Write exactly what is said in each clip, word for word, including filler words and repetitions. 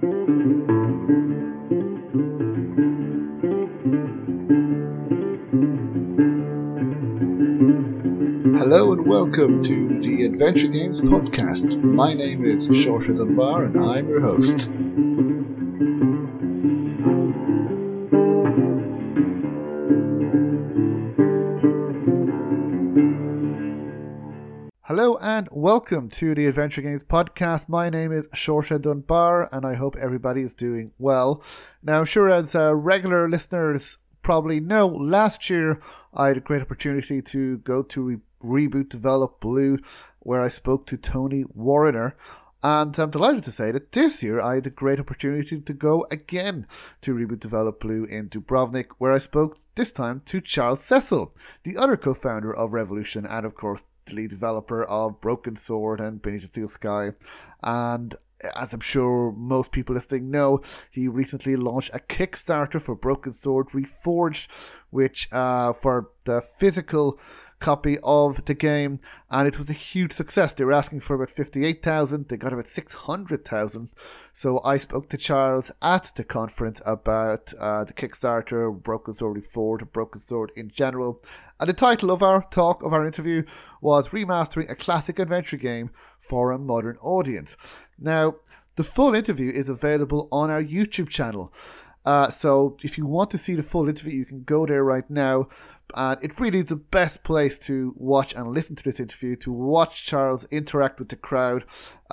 Hello and welcome to the Adventure Games podcast. My name is Saoirse Dunbar and I'm your host. Hello and welcome to the Adventure Games podcast. My name is Saoirse Dunbar and I hope everybody is doing well. Now, I'm sure as uh, regular listeners probably know, last year I had a great opportunity to go to Re- Reboot Develop Blue, where I spoke to Tony Warriner. And I'm delighted to say that this year I had a great opportunity to go again to Reboot Develop Blue in Dubrovnik, where I spoke this time to Charles Cecil, the other co-founder of Revolution and of course the lead developer of Broken Sword and Beneath the Steel Sky. And as I'm sure most people listening know, he recently launched a Kickstarter for Broken Sword Reforged, which uh, for the physical copy of the game, and it was a huge success. They were asking for about fifty-eight thousand, they got about six hundred thousand. So I spoke to Charles at the conference about uh, the Kickstarter, Broken Sword Reforged, Broken Sword in general. And the title of our talk, of our interview, was Remastering a Classic Adventure Game for a Modern Audience. Now, the full interview is available on our YouTube channel. Uh, so if you want to see the full interview, you can go there right now. And it really is the best place to watch and listen to this interview. To watch Charles interact with the crowd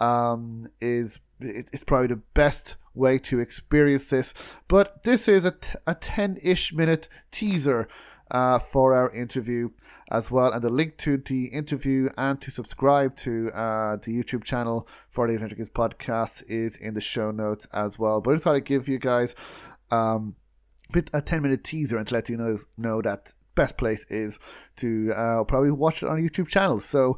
um, is it's probably the best way to experience this. But this is a, t- a ten-ish minute teaser uh, for our interview as well. And the link to the interview and to subscribe to uh, the YouTube channel for the Adventure Games podcast is in the show notes as well. But I just thought I'd give you guys um, a, bit, a ten minute teaser and to let you know, know that best place is to uh, probably watch it on a YouTube channel. So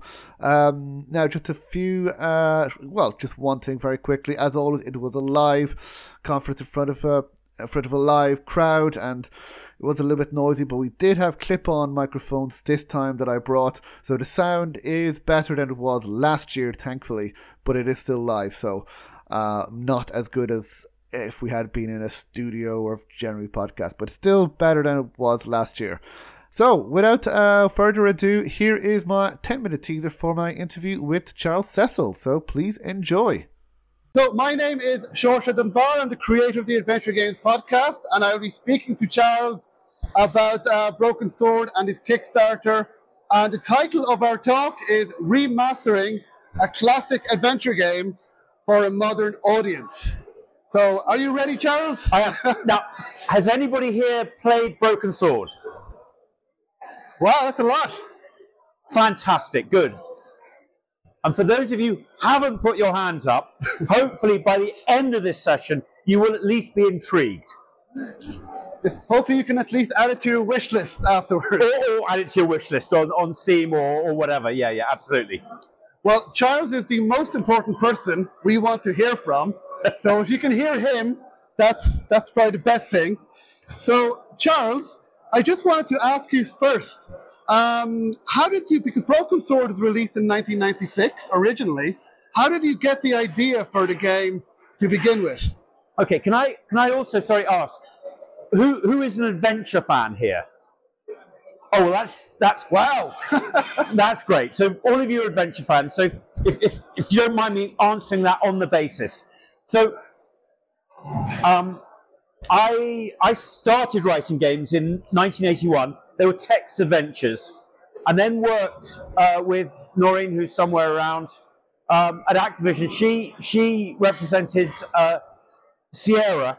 um, now just a few, uh, well, just one thing very quickly. As always, it was a live conference in front of a in front of a live crowd, and it was a little bit noisy, but we did have clip-on microphones this time that I brought, so the sound is better than it was last year, thankfully, but it is still live, so uh, not as good as if we had been in a studio or generally podcast, but still better than it was last year. So, without uh, further ado, here is my ten minute teaser for my interview with Charles Cecil, so please enjoy. So, my name is Saoirse Dunbar. I'm the creator of the Adventure Games podcast, and I will be speaking to Charles about uh, Broken Sword and his Kickstarter. And the title of our talk is Remastering a Classic Adventure Game for a Modern Audience. So, are you ready, Charles? I am. Now, has anybody here played Broken Sword? Wow, that's a lot. Fantastic, good. And for those of you who haven't put your hands up, hopefully by the end of this session, you will at least be intrigued. Hopefully you can at least add it to your wish list afterwards. Or, or add it to your wish list on, on Steam or, or whatever. Yeah, yeah, absolutely. Well, Charles is the most important person we want to hear from. So if you can hear him, that's that's probably the best thing. So, Charles, I just wanted to ask you first, um, how did you, because Broken Sword was released in nineteen ninety-six originally, how did you get the idea for the game to begin with? Okay, can I can I also, sorry, ask, who who is an adventure fan here? Oh, well, that's, that's wow. That's great. So all of you are adventure fans. So if, if, if you don't mind me answering that on the basis. So um, I I started writing games in nineteen eighty-one. They were text adventures. And then worked uh, with Noreen, who's somewhere around, um, at Activision. She, she represented uh, Sierra.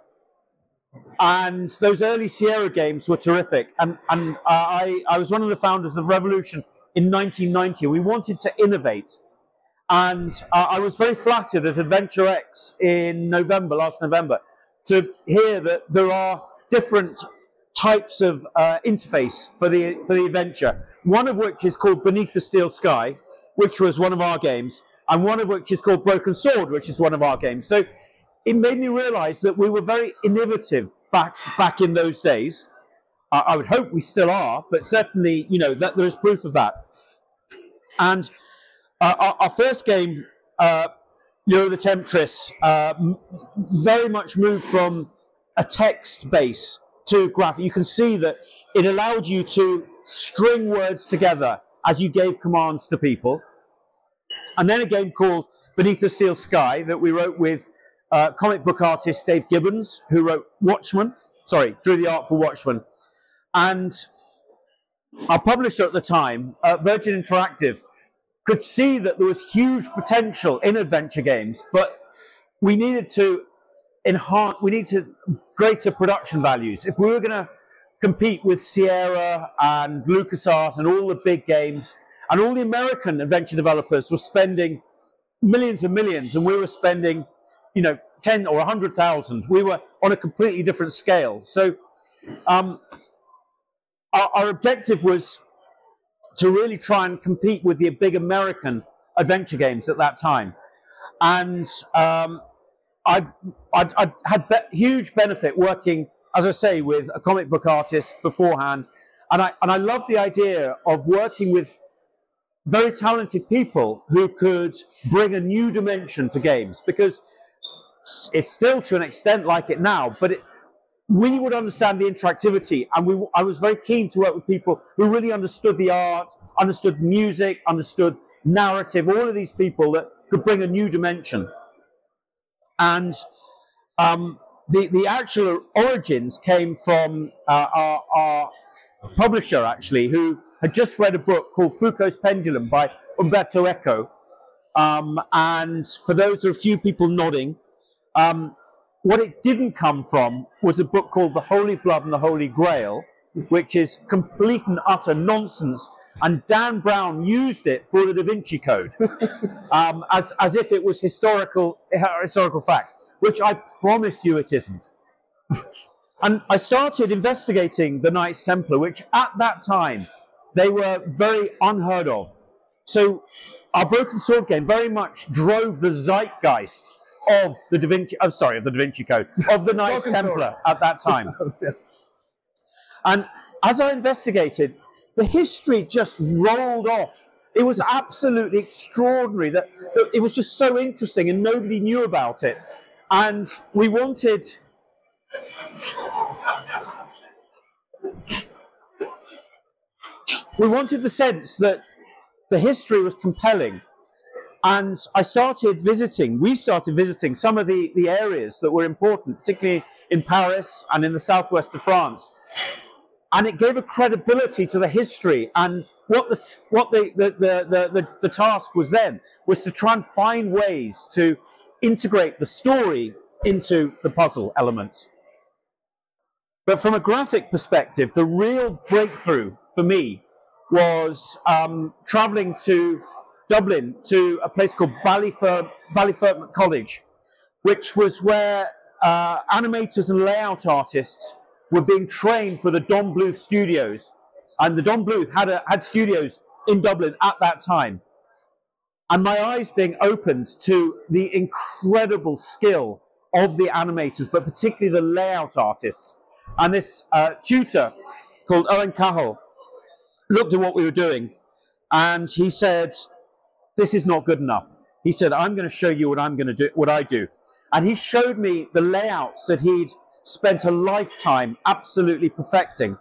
And those early Sierra games were terrific. And, and uh, I, I was one of the founders of Revolution in nineteen ninety. We wanted to innovate. And uh, I was very flattered at Adventure X in November, last November, to hear that there are different types of uh, interface for the for the adventure. One of which is called Beneath the Steel Sky, which was one of our games, and one of which is called Broken Sword, which is one of our games. So it made me realize that we were very innovative back back in those days. Uh, I would hope we still are, but certainly, you know, that there is proof of that. And uh, our, our first game uh, Euro the Temptress uh, m- very much moved from a text base to graphic. You can see that it allowed you to string words together as you gave commands to people. And then a game called Beneath the Steel Sky that we wrote with uh, comic book artist Dave Gibbons, who wrote Watchmen, sorry, drew the art for Watchmen. And our publisher at the time, uh, Virgin Interactive, could see that there was huge potential in adventure games, but we needed to enhance, we needed greater production values. If we were going to compete with Sierra and LucasArts and all the big games, and all the American adventure developers were spending millions and millions, and we were spending, you know, ten or a hundred thousand. We were on a completely different scale. So um, our, our objective was to really try and compete with the big American adventure games at that time. And um, I'd, I'd, I'd had be- huge benefit working, as I say, with a comic book artist beforehand. And I, and I loved the idea of working with very talented people who could bring a new dimension to games, because it's still to an extent like it now, but it, we would understand the interactivity, and we, I was very keen to work with people who really understood the art, understood music, understood narrative, all of these people that could bring a new dimension. And um, the, the actual origins came from uh, our, our publisher, actually, who had just read a book called Foucault's Pendulum by Umberto Eco. Um, and for those, there are a few people nodding. Um, what it didn't come from was a book called The Holy Blood and the Holy Grail, which is complete and utter nonsense. And Dan Brown used it for the Da Vinci Code, um, as, as if it was historical, historical fact, which I promise you it isn't. And I started investigating the Knights Templar, which at that time, they were very unheard of. So our Broken Sword game very much drove the zeitgeist of the Da Vinci, oh, sorry, of the Da Vinci Code, of the Knights Templar at that time. Yeah. And as I investigated, the history just rolled off. It was absolutely extraordinary. That, that it was just so interesting, and nobody knew about it. And we wanted... We wanted the sense that the history was compelling. And I started visiting, we started visiting some of the, the areas that were important, particularly in Paris and in the southwest of France. And it gave a credibility to the history. And what the what the, the, the, the, the, the task was then was to try and find ways to integrate the story into the puzzle elements. But from a graphic perspective, the real breakthrough for me was um, traveling to Dublin to a place called Ballyfer- Ballyfermot College, which was where uh, animators and layout artists were being trained for the Don Bluth studios. And the Don Bluth had, a, had studios in Dublin at that time. And my eyes being opened to the incredible skill of the animators, but particularly the layout artists. And this uh, tutor called Owen Cahill looked at what we were doing, and he said, "This is not good enough." He said, "I'm going to show you what I'm going to do, what I do." And he showed me the layouts that he'd spent a lifetime absolutely perfecting.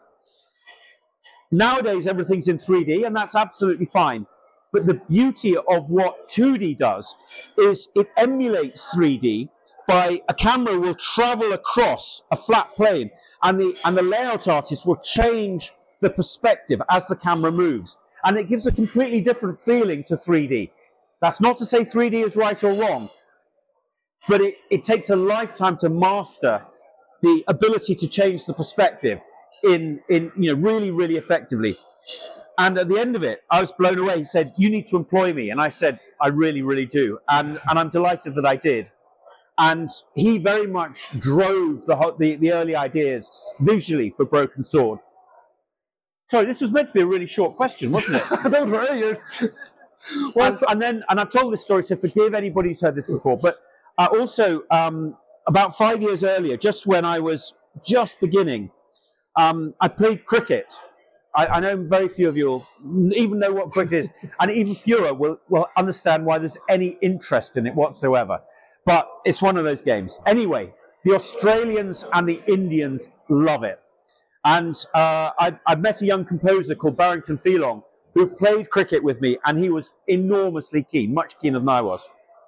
Nowadays, everything's in three D, and that's absolutely fine. But the beauty of what two D does is it emulates three D by a camera will travel across a flat plane, and the and the layout artist will change the perspective as the camera moves. And it gives a completely different feeling to three D. That's not to say three D is right or wrong, but it, it takes a lifetime to master the ability to change the perspective in, in you know really, really effectively. And at the end of it, I was blown away. He said, "You need to employ me." And I said, "I really, really do." And, and I'm delighted that I did. And he very much drove the, the, the early ideas visually for Broken Sword. Sorry, this was meant to be a really short question, wasn't it? Don't worry. You're... Well, and, and then, and I've told this story, so forgive anybody who's heard this before. But uh, also, um, about five years earlier, just when I was just beginning, um, I played cricket, I, I know very few of you will even know what cricket is, and even fewer will, will understand why there's any interest in it whatsoever. But it's one of those games. Anyway, the Australians and the Indians love it. And uh, I, I met a young composer called Barrington Phelan who played cricket with me, and he was enormously keen, much keener than I was.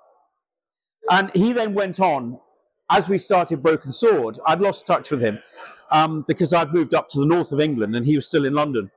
And he then went on, as we started Broken Sword, I'd lost touch with him um, because I'd moved up to the north of England and he was still in London.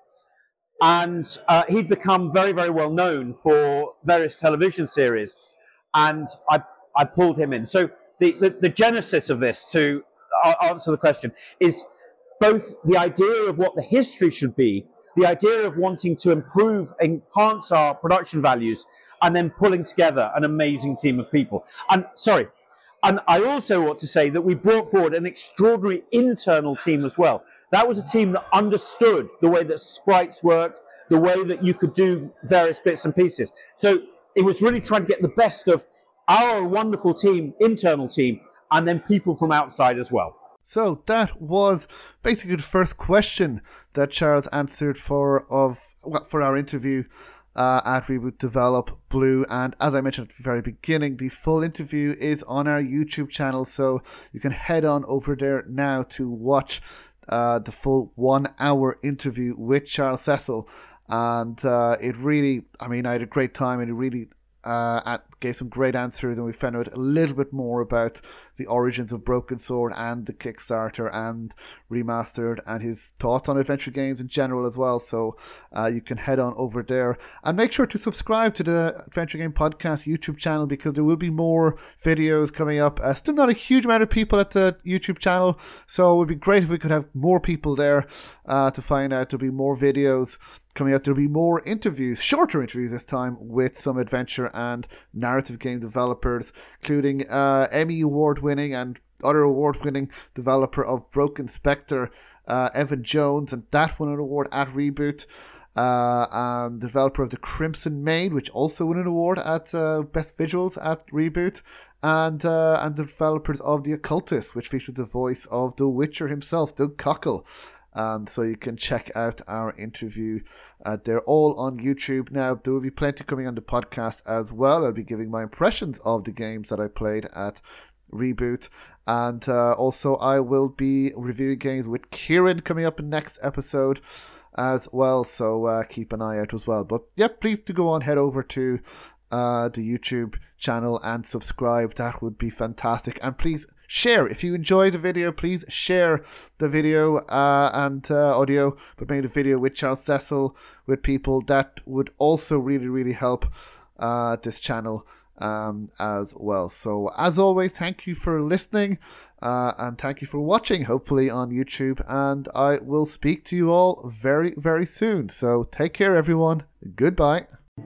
And uh, he'd become very, very well known for various television series. And I, I pulled him in. So the, the, the genesis of this, to uh, answer the question, is both the idea of what the history should be, the idea of wanting to improve, enhance our production values, and then pulling together an amazing team of people. And sorry, and I also want to say that we brought forward an extraordinary internal team as well. That was a team that understood the way that sprites worked, the way that you could do various bits and pieces. So it was really trying to get the best of our wonderful team, internal team, and then people from outside as well. So that was basically the first question that Charles answered for of well, for our interview uh, at Reboot Develop Blue. And as I mentioned at the very beginning, the full interview is on our YouTube channel, so you can head on over there now to watch uh, the full one-hour interview with Charles Cecil. And uh, it really, I mean, I had a great time, and it really uh, at, gave some great answers, and we found out a little bit more about the origins of Broken Sword and the Kickstarter and Remastered, and his thoughts on adventure games in general as well. So uh, you can head on over there and make sure to subscribe to the Adventure Game Podcast YouTube channel, because there will be more videos coming up. Uh, still not a huge amount of people at the YouTube channel, so it would be great if we could have more people there uh, to find out. There'll be more videos coming out. There'll be more interviews, shorter interviews this time, with some adventure and narrative game developers, including uh, Emmy Award winning and other award winning developer of Broken Spectre, uh, Evan Jones, and that won an award at Reboot. Uh, and developer of The Crimson Maid, which also won an award at uh, Best Visuals at Reboot. And uh, and the developers of The Occultist, which features the voice of The Witcher himself, Doug Cockle. Um, so you can check out our interview. Uh, they're all on YouTube now. There will be plenty coming on the podcast as well. I'll be giving my impressions of the games that I played at Reboot. And uh, also I will be reviewing games with Kieran coming up in next episode as well. So uh, keep an eye out as well. But yeah, please do go on, head over to uh, the YouTube channel and subscribe. That would be fantastic. And please share. If you enjoyed the video, please share the video uh, and uh, audio, but maybe the video with Charles Cecil, with people. That would also really, really help uh, this channel um, as well. So as always, thank you for listening uh, and thank you for watching, hopefully on YouTube. And I will speak to you all very, very soon. So take care, everyone. Goodbye.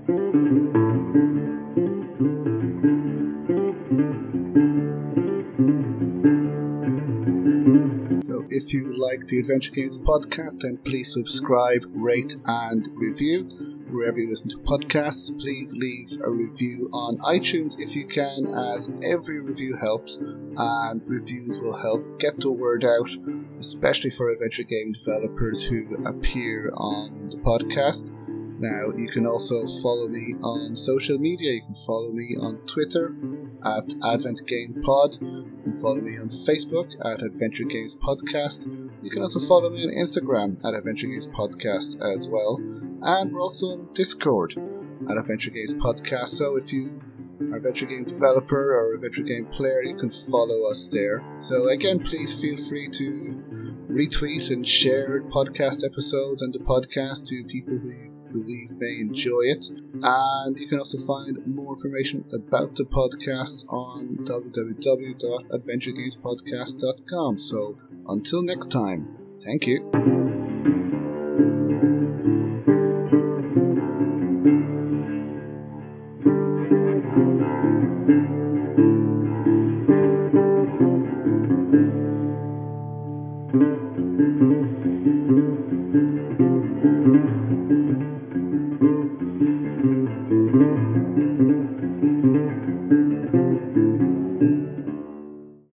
If you like the Adventure Games podcast, then please subscribe, rate, and review wherever you listen to podcasts. Please leave a review on iTunes if you can, as every review helps, and reviews will help get the word out, especially for adventure game developers who appear on the podcast. Now, you can also follow me on social media. You can follow me on Twitter at AdventGamePod. You can follow me on Facebook at Adventure Games Podcast. You can also follow me on Instagram at Adventure Games Podcast as well. And we're also on Discord at Adventure Games Podcast. So if you are an adventure game developer or adventure game player, you can follow us there. So again, please feel free to retweet and share podcast episodes and the podcast to people who you believe may enjoy it. And you can also find more information about the podcast on w w w dot adventure games podcast dot com. So until next time, thank you. Thank you.